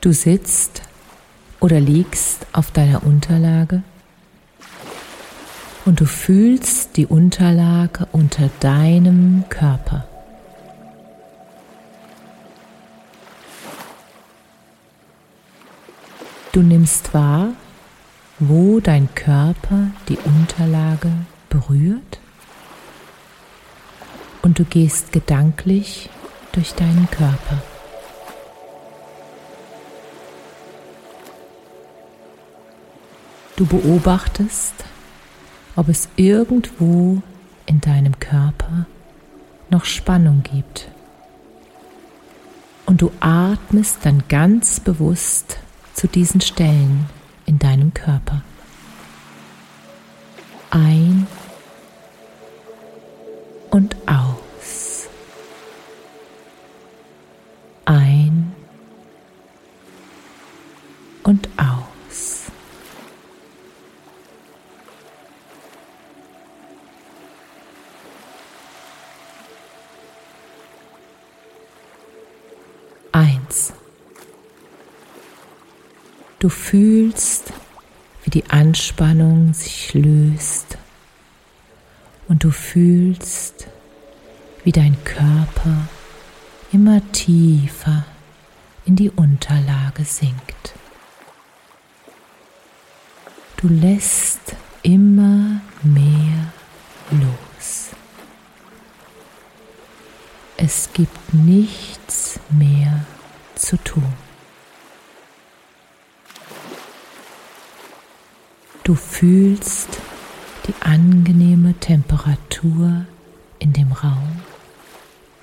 Du sitzt oder liegst auf deiner Unterlage und du fühlst die Unterlage unter deinem Körper. Du nimmst wahr, wo dein Körper die Unterlage berührt, und du gehst gedanklich durch deinen Körper. Du beobachtest, ob es irgendwo in deinem Körper noch Spannung gibt. Und du atmest dann ganz bewusst zu diesen Stellen in deinem Körper. Ein und aus. Ein und aus. Du fühlst, wie die Anspannung sich löst, und du fühlst, wie dein Körper immer tiefer in die Unterlage sinkt. Du lässt immer mehr los. Es gibt nichts mehr zu tun. Du fühlst die angenehme Temperatur in dem Raum